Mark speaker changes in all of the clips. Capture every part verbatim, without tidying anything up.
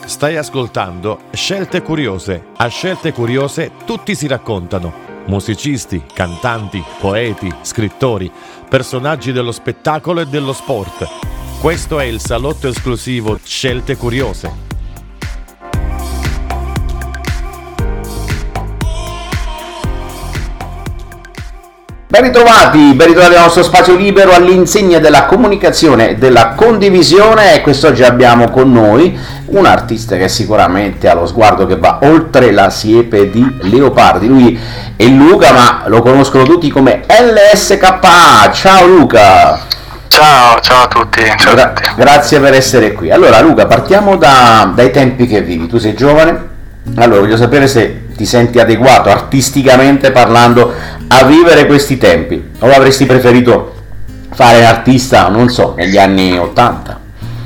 Speaker 1: Stai ascoltando Scelte Curiose. A Scelte Curiose tutti si raccontano. Musicisti, cantanti, poeti, scrittori, personaggi dello spettacolo e dello sport. Questo è il salotto esclusivo Scelte Curiose.
Speaker 2: Ben ritrovati, ben ritrovati al nostro spazio libero all'insegna della comunicazione e della condivisione, e quest'oggi abbiamo con noi un artista che sicuramente ha lo sguardo che va oltre la siepe di leopardi. Lui è Luca, ma lo conoscono tutti come L S K A. Ciao Luca!
Speaker 3: Ciao, ciao a tutti, ciao
Speaker 2: Gra-
Speaker 3: a tutti.
Speaker 2: Grazie per essere qui. Allora Luca, partiamo da, dai tempi che vivi. Tu sei giovane, allora voglio sapere se ti senti adeguato artisticamente parlando a vivere questi tempi, o avresti preferito fare l'artista, non so, negli anni ottanta?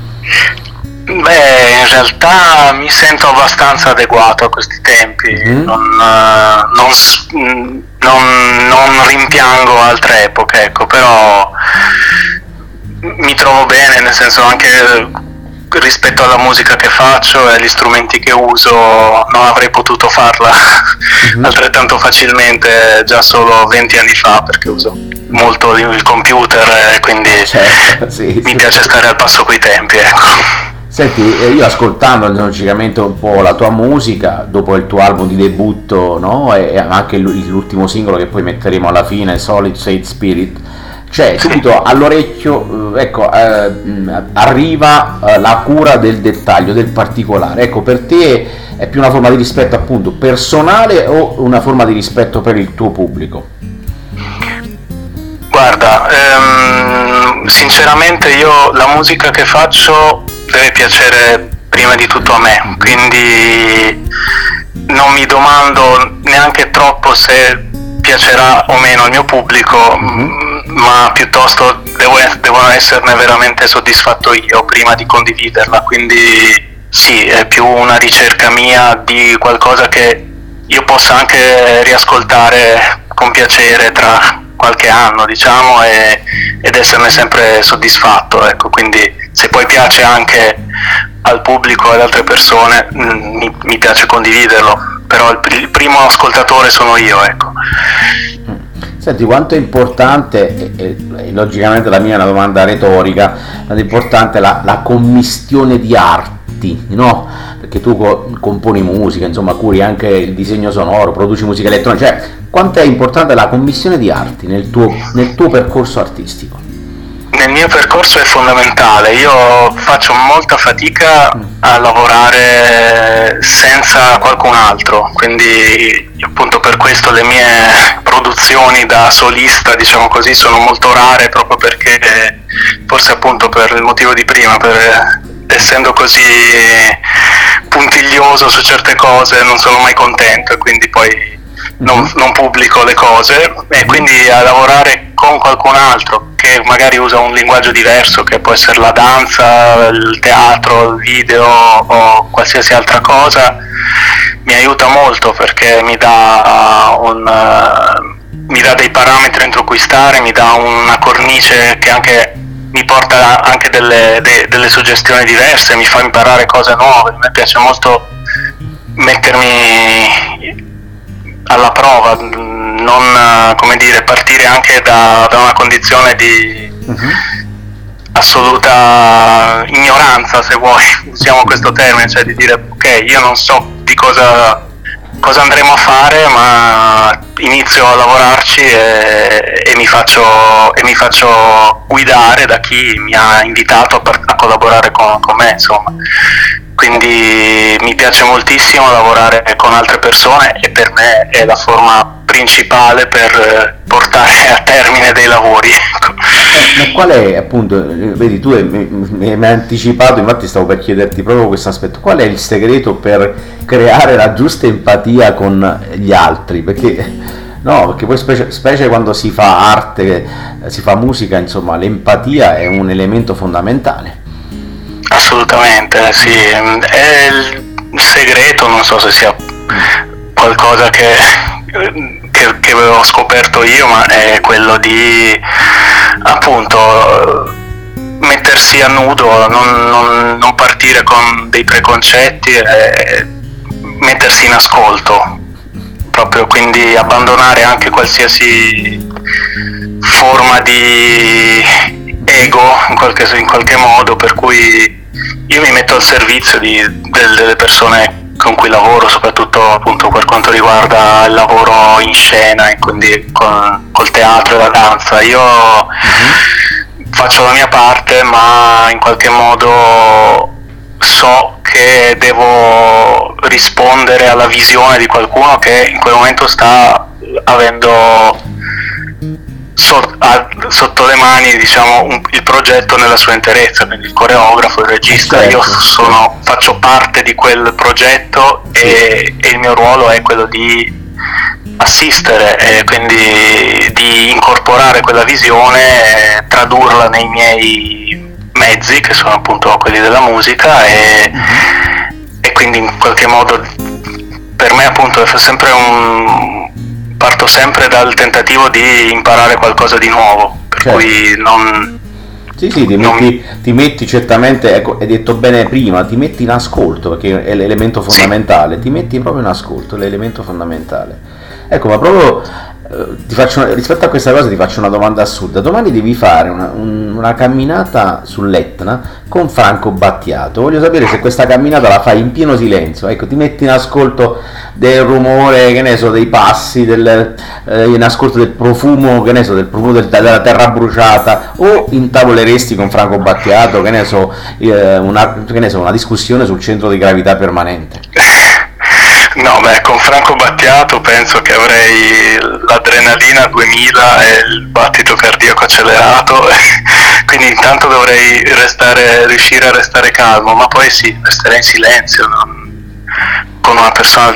Speaker 3: Beh, in realtà mi sento abbastanza adeguato a questi tempi,
Speaker 2: Mm-hmm.
Speaker 3: non, eh, non, s- non- non rimpiango altre epoche, ecco, però mi trovo bene, nel senso anche rispetto alla musica che faccio e agli strumenti che uso non avrei potuto farla
Speaker 2: Mhm.
Speaker 3: altrettanto facilmente già solo venti anni fa, perché uso molto il computer e quindi
Speaker 2: Certo, sì,
Speaker 3: mi
Speaker 2: sì.
Speaker 3: piace stare al passo coi tempi, ecco.
Speaker 2: Senti, eh, io ascoltando logicamente un po' la tua musica, dopo il tuo album di debutto, no? E anche l- l'ultimo singolo che poi metteremo alla fine, Solid State Spirit, cioè subito all'orecchio, eh, ecco, eh, mh, arriva eh, la cura del dettaglio, del particolare. Ecco, per te è più una forma di rispetto appunto personale o una forma di rispetto per il tuo pubblico?
Speaker 3: Guarda, ehm, sinceramente io la musica che faccio deve piacere prima di tutto a me, quindi non mi domando neanche troppo se piacerà o meno al mio pubblico,
Speaker 2: Mhm.
Speaker 3: ma piuttosto devo, es- devo esserne veramente soddisfatto io prima di condividerla, quindi sì, è più una ricerca mia di qualcosa che io possa anche riascoltare con piacere tra qualche anno, diciamo, e, ed esserne sempre soddisfatto, ecco. Quindi se poi piace anche al pubblico e ad altre persone, mh, mi, mi piace condividerlo, però il, il primo ascoltatore sono io, ecco.
Speaker 2: Senti, quanto è importante, e, e- e logicamente la mia è una domanda retorica, quanto è importante la, la commistione di arti, no? Perché tu co- componi musica, insomma, curi anche il disegno sonoro, produci musica elettronica, cioè quanto è importante la commistione di arti nel tuo, nel tuo percorso artistico?
Speaker 3: Nel mio percorso è fondamentale, io faccio molta fatica a lavorare senza qualcun altro, quindi appunto per questo le mie produzioni da solista, diciamo così, sono molto rare, proprio perché forse appunto per il motivo di prima, per, essendo così puntiglioso su certe cose non sono mai contento e quindi poi non,
Speaker 2: Mhm.
Speaker 3: non pubblico le cose, e quindi a lavorare con qualcun altro che magari usa un linguaggio diverso, che può essere la danza, il teatro, il video o qualsiasi altra cosa, mi aiuta molto perché mi dà un, eh, mi dà dei parametri entro cui stare, mi dà una cornice che anche mi porta anche delle, de- delle suggestioni diverse, mi fa imparare cose nuove. A me piace molto mettermi alla prova, non, eh, come dire, partire anche da, da una condizione di
Speaker 2: Mhm.
Speaker 3: assoluta ignoranza, se vuoi, usiamo questo termine, cioè di dire ok, io non so di cosa, cosa andremo a fare, ma inizio a lavorarci e, e mi faccio, e mi faccio guidare da chi mi ha invitato a, par- a collaborare con, con me, insomma. Quindi mi piace moltissimo lavorare con altre persone e per me è la forma principale per eh, portare a termine dei lavori. ecco.
Speaker 2: Eh, ma qual è, appunto, eh, vedi, tu eh, mi, mi- mi hai anticipato, infatti stavo per chiederti proprio questo aspetto, qual è il segreto per creare la giusta empatia con gli altri? Perché, no, perché poi specie, specie quando si fa arte, eh, si fa musica, insomma, l'empatia è un elemento fondamentale.
Speaker 3: Assolutamente, sì. È il il segreto, non so se sia qualcosa che, che, che avevo scoperto io, ma è quello di appunto mettersi a nudo, non, non, non partire con dei preconcetti e mettersi in ascolto, proprio, quindi abbandonare anche qualsiasi forma di ego in qualche, in qualche modo, per cui io mi metto al servizio di, del, delle persone con cui lavoro, soprattutto appunto per quanto riguarda il lavoro in scena, e quindi con, col teatro e la danza. Io mm-hmm. faccio la mia parte, ma in qualche modo so che devo rispondere alla visione di qualcuno che in quel momento sta avendo so, a, sotto le mani, diciamo, un, il progetto nella sua interezza, quindi il coreografo, il regista. Certo. Io sono, faccio parte di quel progetto e, e il mio ruolo è quello di assistere e quindi di incorporare quella visione e tradurla nei miei mezzi, che sono appunto quelli della musica, e, mm-hmm. e quindi in qualche modo per me appunto è sempre un parto sempre dal tentativo di imparare qualcosa di nuovo, per certo. cui non
Speaker 2: sì sì ti, non... metti, ti metti certamente, ecco, hai detto bene prima, ti metti in ascolto, perché è l'elemento fondamentale, sì. ti metti proprio in ascolto, l'elemento fondamentale. Ecco, ma proprio eh, ti faccio una, rispetto a questa cosa ti faccio una domanda assurda. Domani devi fare una, un, una camminata sull'Etna con Franco Battiato. Voglio sapere se questa camminata la fai in pieno silenzio, ecco, ti metti in ascolto del rumore, che ne so, dei passi, del, eh, in ascolto del profumo, che ne so, del profumo del, della terra bruciata, o intavoleresti con Franco Battiato, che ne so, eh, una, che ne so, una discussione sul centro di gravità permanente?
Speaker 3: No, beh, con Franco Battiato penso che avrei l'adrenalina a duemila e il battito cardiaco accelerato, quindi intanto dovrei restare, riuscire a restare calmo, ma poi sì, resterei in silenzio, non, con una persona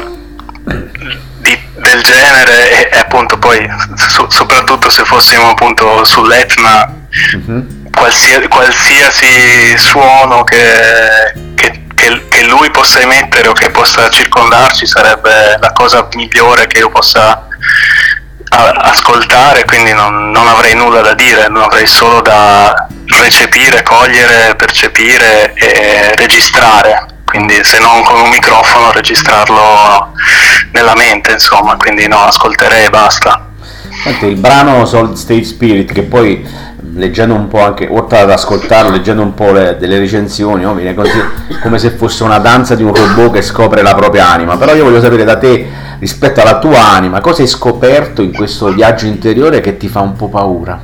Speaker 3: di, del genere, e, e appunto poi so, soprattutto se fossimo appunto sull'Etna, mm-hmm. qualsiasi, qualsiasi suono che, che che lui possa emettere o che possa circondarci sarebbe la cosa migliore che io possa a- ascoltare, quindi non, non avrei nulla da dire, non avrei solo da recepire, cogliere, percepire e registrare, quindi se non con un microfono registrarlo nella mente, insomma, quindi no, ascolterei e basta.
Speaker 2: Senti, il brano Solid State Spirit, che poi leggendo un po' anche, oltre ad ascoltarlo, leggendo un po' le, delle recensioni, no? Viene così come se fosse una danza di un robot che scopre la propria anima. Però io voglio sapere da te, rispetto alla tua anima, cosa hai scoperto in questo viaggio interiore che ti fa un po' paura?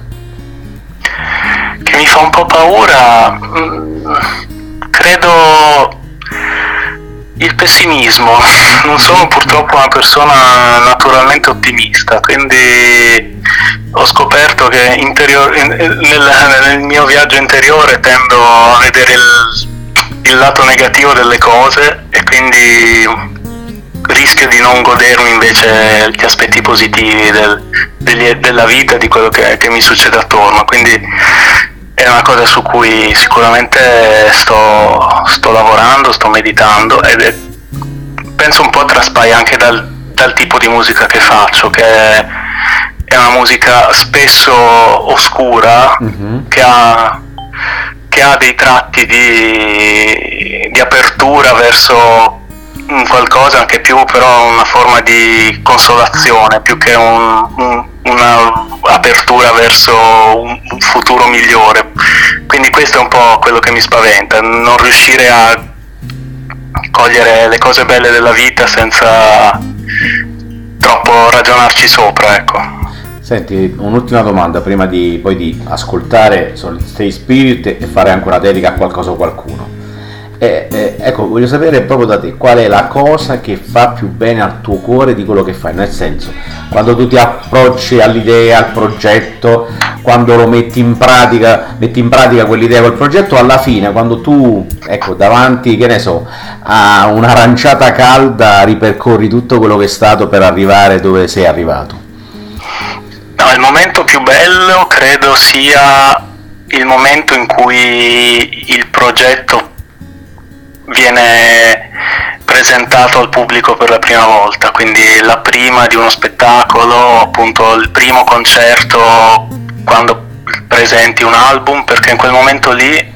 Speaker 3: Che mi fa un po' paura? Credo il pessimismo. Non sono purtroppo una persona naturalmente ottimista, quindi ho scoperto che interior- nel, nel mio viaggio interiore tendo a vedere il, il lato negativo delle cose, e quindi rischio di non godermi invece gli aspetti positivi del, degli, della vita, di quello che, che mi succede attorno, quindi è una cosa su cui sicuramente sto, sto lavorando, sto meditando, ed è, penso un po' traspaia anche dal, dal tipo di musica che faccio, che è, è una musica spesso oscura, mm-hmm. che ha che ha dei tratti di, di apertura verso un qualcosa anche più, però una forma di consolazione più che un, un, una apertura verso un, un futuro migliore. Quindi questo è un po' quello che mi spaventa, non riuscire a cogliere le cose belle della vita senza troppo ragionarci sopra, ecco.
Speaker 2: Senti, un'ultima domanda prima di poi di ascoltare Solid State Spirit e fare anche una dedica a qualcosa o qualcuno. E, e, ecco, voglio sapere proprio da te qual è la cosa che fa più bene al tuo cuore di quello che fai, nel senso, quando tu ti approcci all'idea, al progetto, quando lo metti in pratica, metti in pratica quell'idea, quel progetto, alla fine, quando tu, ecco, davanti, che ne so, a un'aranciata calda ripercorri tutto quello che è stato per arrivare dove sei arrivato.
Speaker 3: No, il momento più bello credo sia il momento in cui il progetto viene presentato al pubblico per la prima volta, quindi la prima di uno spettacolo, appunto il primo concerto, quando presenti un album, perché in quel momento lì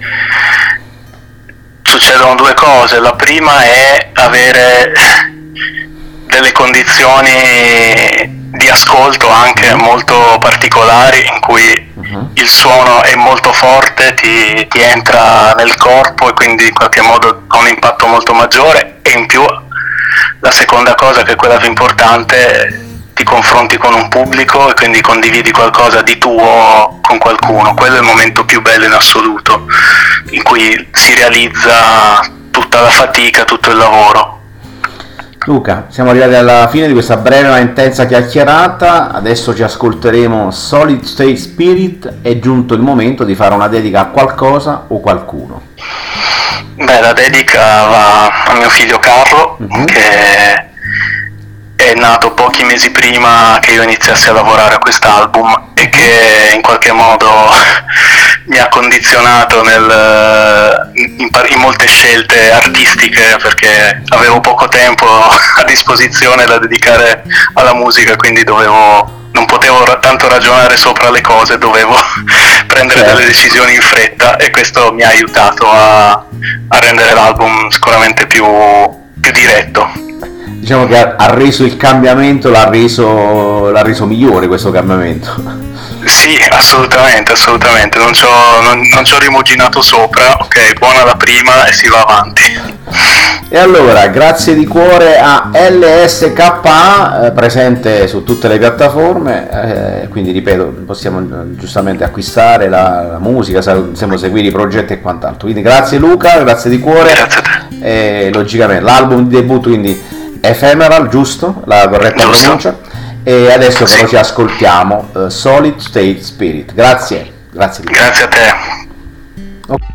Speaker 3: succedono due cose. La prima è avere delle condizioni di ascolto anche molto particolari, in cui uh-huh. il suono è molto forte, ti, ti entra nel corpo e quindi in qualche modo ha un impatto molto maggiore, e in più la seconda cosa, che è quella più importante, ti confronti con un pubblico e quindi condividi qualcosa di tuo con qualcuno. Quello è il momento più bello in assoluto, in cui si realizza tutta la fatica, tutto il lavoro.
Speaker 2: Luca, siamo arrivati alla fine di questa breve ma intensa chiacchierata. Adesso ci ascolteremo Solid State Spirit. È giunto il momento di fare una dedica a qualcosa o qualcuno.
Speaker 3: Beh, la dedica va a mio figlio Carlo, mm-hmm. che è nato pochi mesi prima che io iniziassi a lavorare a quest'album e che in qualche modo mi ha condizionato nel, in, in molte scelte artistiche, perché avevo poco tempo a disposizione da dedicare alla musica, quindi dovevo non potevo tanto ragionare sopra le cose, dovevo prendere certo. delle decisioni in fretta, e questo mi ha aiutato a, a rendere l'album sicuramente più, più diretto.
Speaker 2: Diciamo che ha, ha reso il cambiamento, l'ha reso, l'ha reso migliore questo cambiamento.
Speaker 3: Sì, assolutamente, assolutamente, non ci ho, non, non ci ho rimuginato sopra, ok, buona la prima e si va avanti.
Speaker 2: E allora, grazie di cuore a L S K A, eh, presente su tutte le piattaforme, eh, quindi ripeto, possiamo giustamente acquistare la, la musica, possiamo seguire i progetti e quant'altro. Quindi grazie Luca, grazie di cuore.
Speaker 3: Grazie a te.
Speaker 2: E logicamente l'album di debutto, quindi Ephemeral, giusto? La corretta giusto. pronuncia. E adesso sì. però ci ascoltiamo uh, Solid State Spirit. Grazie, grazie.
Speaker 3: Grazie a te.
Speaker 2: Okay.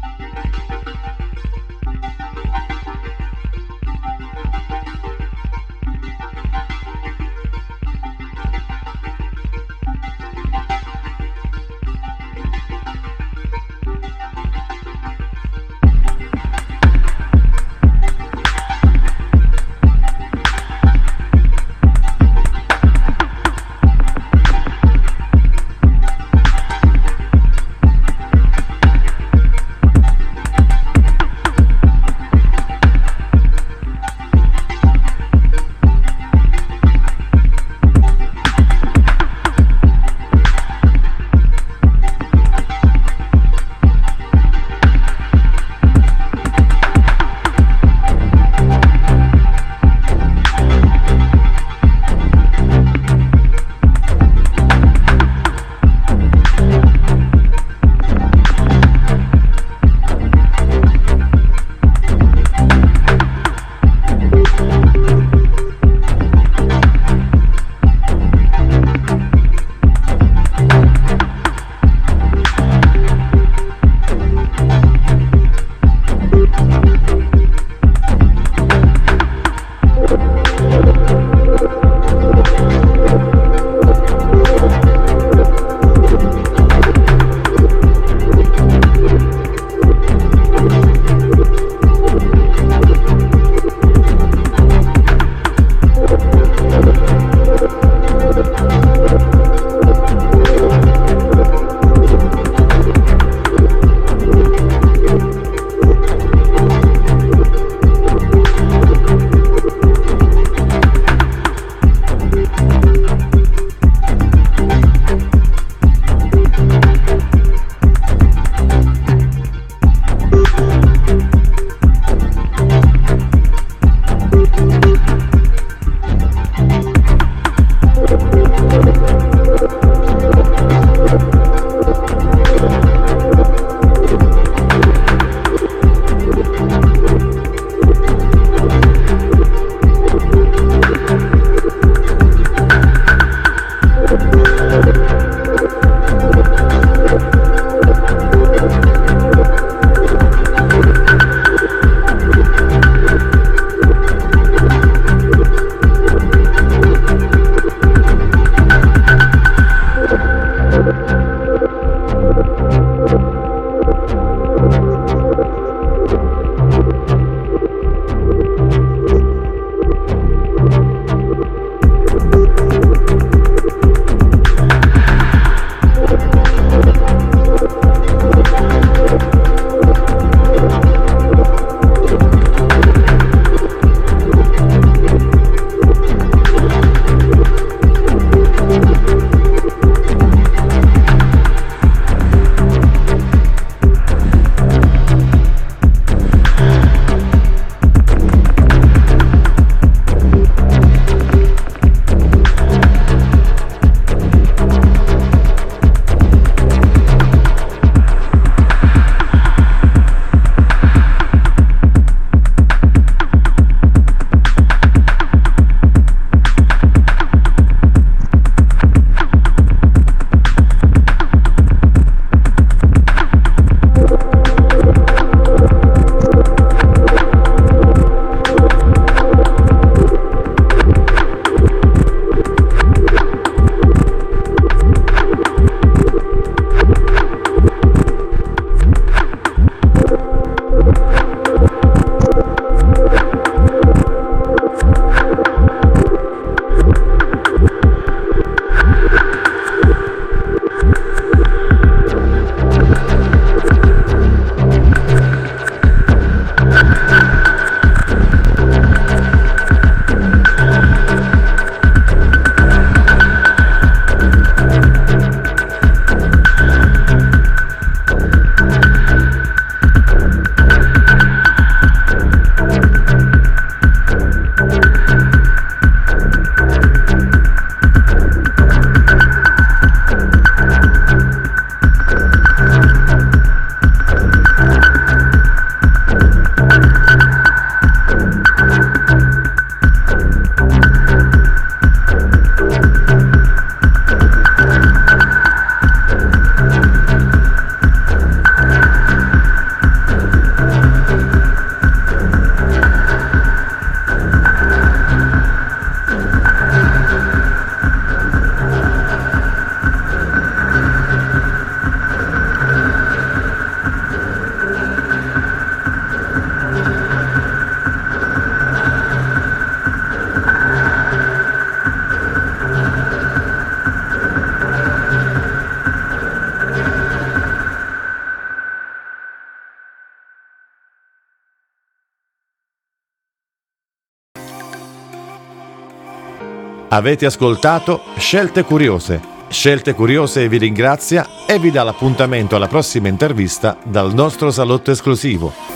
Speaker 1: Avete ascoltato Scelte Curiose. Scelte Curiose vi ringrazia e vi dà l'appuntamento alla prossima intervista dal nostro salotto esclusivo.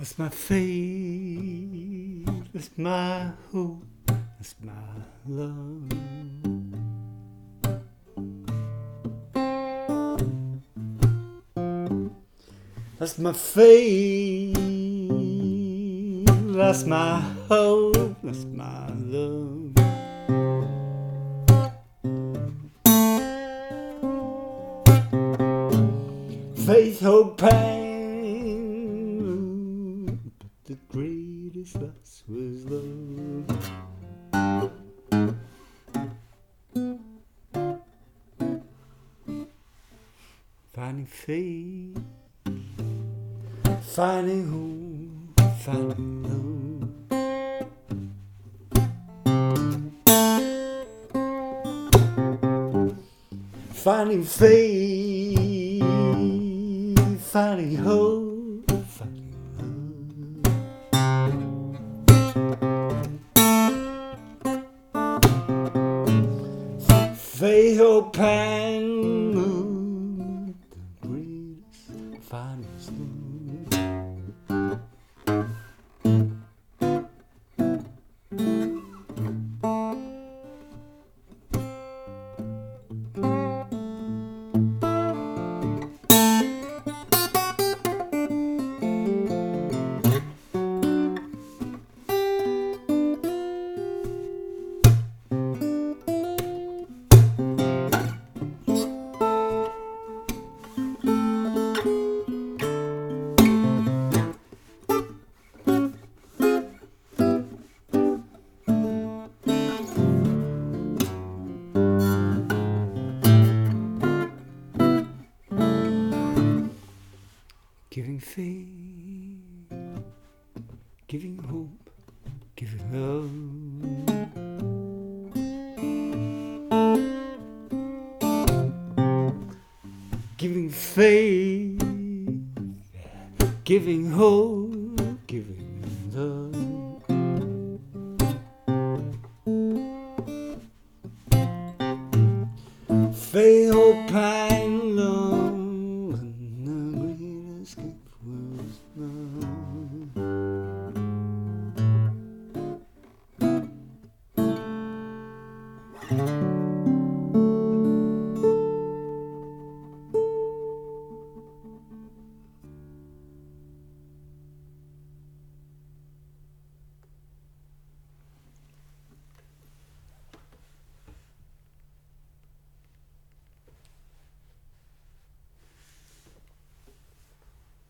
Speaker 4: That's my faith, that's my hope, that's my love. That's my faith, that's my hope, that's my love. Faith, hope, pain, but the greatest loss was love. Finding faith, finding hope, finding love. Finding faith, finding hope, finding love. Faith, hope, pain, the greatest, finest love. Giving faith, giving hope, giving love. Giving faith, giving hope, giving love. Faith, hope, pain.